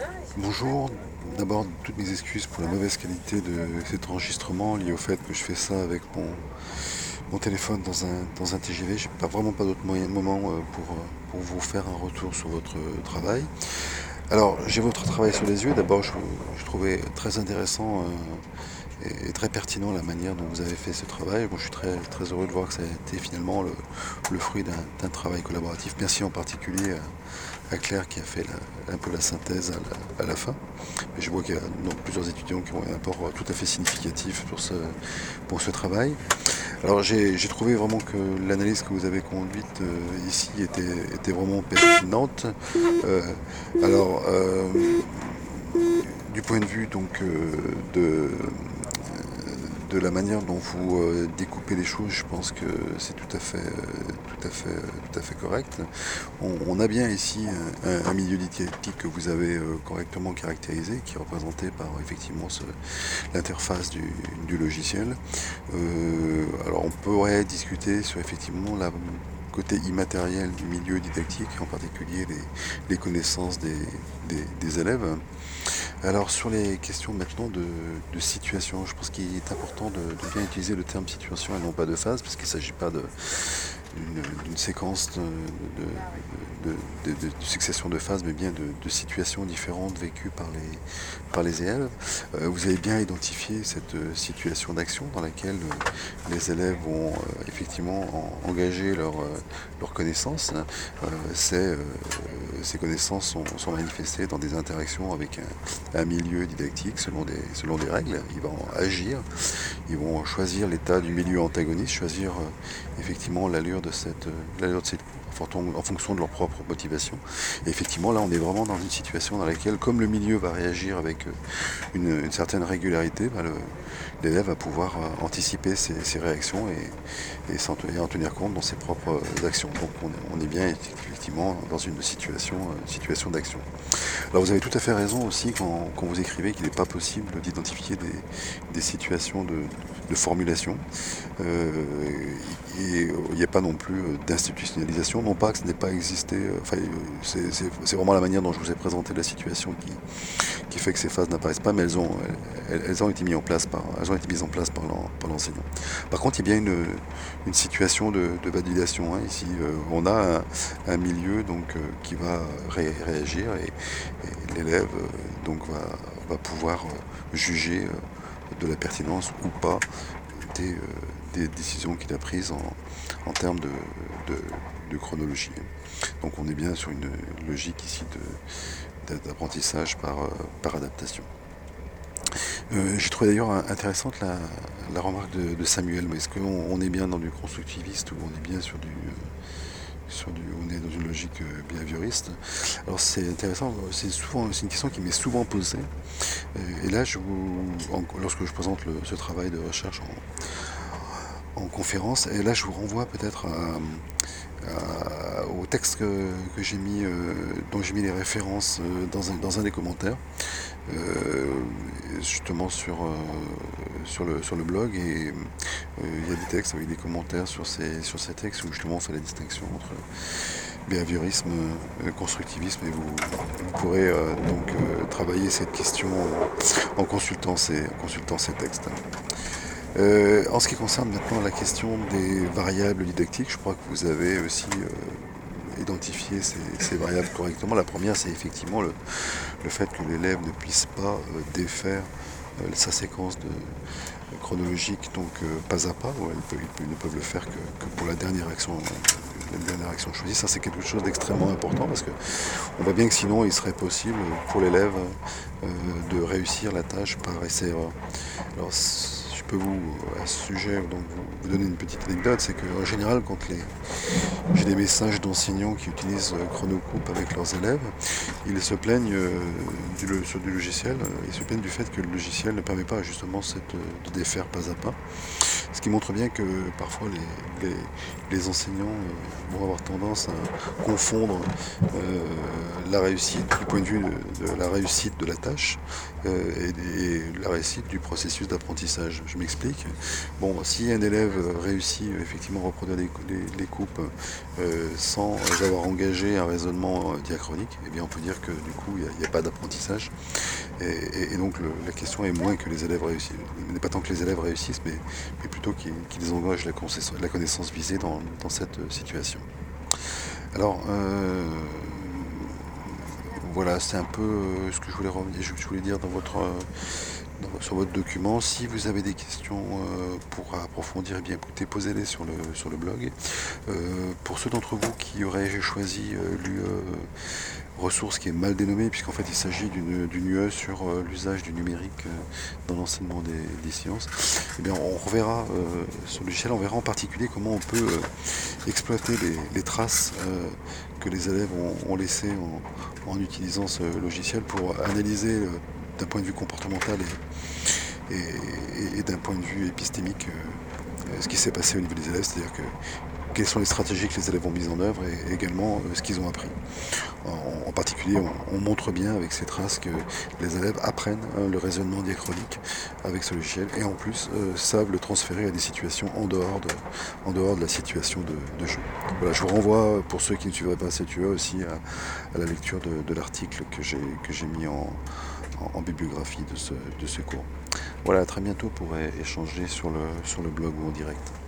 Bonjour, d'abord toutes mes excuses pour la mauvaise qualité de cet enregistrement lié au fait que je fais ça avec mon téléphone dans un TGV. J'ai vraiment pas d'autre moment pour vous faire un retour sur votre travail. Alors j'ai votre travail sur les yeux. D'abord je trouvais très intéressant et très pertinent la manière dont vous avez fait ce travail. Moi je suis très heureux de voir que ça a été finalement le fruit d'un travail collaboratif. Merci en particulier à Claire qui a fait un peu la synthèse à la fin. Et je vois qu'il y a donc plusieurs étudiants qui ont un apport tout à fait significatif pour ce travail. Alors j'ai trouvé vraiment que l'analyse que vous avez conduite ici était vraiment pertinente. Euh, alors, du point de vue donc de la manière dont vous découpez les choses, je pense que c'est tout à fait correct. On a bien ici un milieu didactique que vous avez correctement caractérisé, qui est représenté par effectivement l'interface du logiciel. Alors on pourrait discuter sur effectivement la côté immatériel du milieu didactique, en particulier les connaissances des élèves. Alors sur les questions maintenant de situation, je pense qu'il est important de bien utiliser le terme situation et non pas de phase, parce qu'il ne s'agit pas d'une séquence de succession de phases, mais bien de situations différentes vécues par les élèves. Vous avez bien identifié cette situation d'action dans laquelle les élèves vont effectivement engager leurs connaissances. Ces connaissances sont manifestées dans des interactions avec un milieu didactique selon des règles. Ils vont agir, ils vont choisir l'état du milieu antagoniste, choisir effectivement l'allure de cette cour en fonction de leur propre motivation. Et effectivement, là, on est vraiment dans une situation dans laquelle, comme le milieu va réagir avec une certaine régularité, l'élève va pouvoir anticiper ses réactions et en tenir compte dans ses propres actions. Donc on est bien effectivement dans une situation d'action. Alors vous avez tout à fait raison aussi quand vous écrivez qu'il n'est pas possible d'identifier des situations de formulation. Et il n'y a pas non plus d'institutionnalisation, non pas que ce n'ait pas existé, c'est vraiment la manière dont je vous ai présenté la situation qui fait que ces phases n'apparaissent pas, mais elles ont été elles ont été mises en place par l'enseignant. Par contre, il y a bien une situation de validation, hein. Ici, on a un milieu qui va réagir et l'élève va pouvoir juger de la pertinence ou pas des, des décisions qu'il a prises en termes de chronologie. Donc on est bien sur une logique ici d'apprentissage par adaptation. J'ai trouvé d'ailleurs intéressante la remarque de Samuel. Mais est-ce qu'on est bien dans du constructiviste ou on est bien on est dans une logique behavioriste? Alors c'est intéressant, c'est une question qui m'est souvent posée. Et là, lorsque je présente ce travail de recherche en conférence, et là je vous renvoie peut-être au texte que j'ai mis, dont j'ai mis les références dans un des commentaires, euh, justement sur le blog. Et il y a des textes avec des commentaires sur ces textes où justement on fait la distinction entre behaviorisme, constructivisme, et vous pourrez travailler cette question en consultant ces textes. En ce qui concerne maintenant la question des variables didactiques, je crois que vous avez aussi identifié ces variables correctement. La première, c'est effectivement le fait que l'élève ne puisse pas défaire sa séquence chronologique, donc pas à pas, où ils ne peuvent le faire que pour la dernière action choisie. Ça, c'est quelque chose d'extrêmement important parce que on voit bien que sinon, il serait possible pour l'élève de réussir la tâche par essai-erreur. Alors, je peux à ce sujet, donc vous donner une petite anecdote, c'est qu'en général, quand j'ai des messages d'enseignants qui utilisent Chronocoupe avec leurs élèves, ils se plaignent du logiciel, ils se plaignent du fait que le logiciel ne permet pas justement de défaire pas à pas. Ce qui montre bien que parfois les enseignants vont avoir tendance à confondre la réussite, du point de vue de la réussite de la tâche et la réussite du processus d'apprentissage. Je m'explique. Bon, si un élève réussit effectivement à reproduire les coupes sans avoir engagé un raisonnement diachronique, eh bien on peut dire que du coup il n'y a pas d'apprentissage. Et donc la question est moins que les élèves réussissent, n'est pas tant que les élèves réussissent, mais plutôt qu'ils engagent la connaissance visée dans cette situation. Alors, voilà, c'est un peu ce que je voulais dire sur votre document. Si vous avez des questions pour approfondir, eh bien écoutez, posez-les sur le blog. Pour ceux d'entre vous qui auraient choisi l'UE ressource qui est mal dénommée, puisqu'en fait il s'agit d'une UE sur l'usage du numérique dans l'enseignement des sciences, eh bien on reverra sur le logiciel, on verra en particulier comment on peut exploiter les traces que les élèves ont laissées en utilisant ce logiciel pour analyser d'un point de vue comportemental et d'un point de vue épistémique ce qui s'est passé au niveau des élèves, c'est-à-dire que quelles sont les stratégies que les élèves ont mises en œuvre et également ce qu'ils ont appris. En particulier, on montre bien avec ces traces que les élèves apprennent le raisonnement diachronique avec ce logiciel et en plus savent le transférer à des situations en dehors de la situation de jeu. Voilà, je vous renvoie, pour ceux qui ne suivraient pas cette UE, aussi à la lecture de l'article que j'ai mis en bibliographie de ce cours. Voilà, à très bientôt pour échanger sur le blog ou en direct.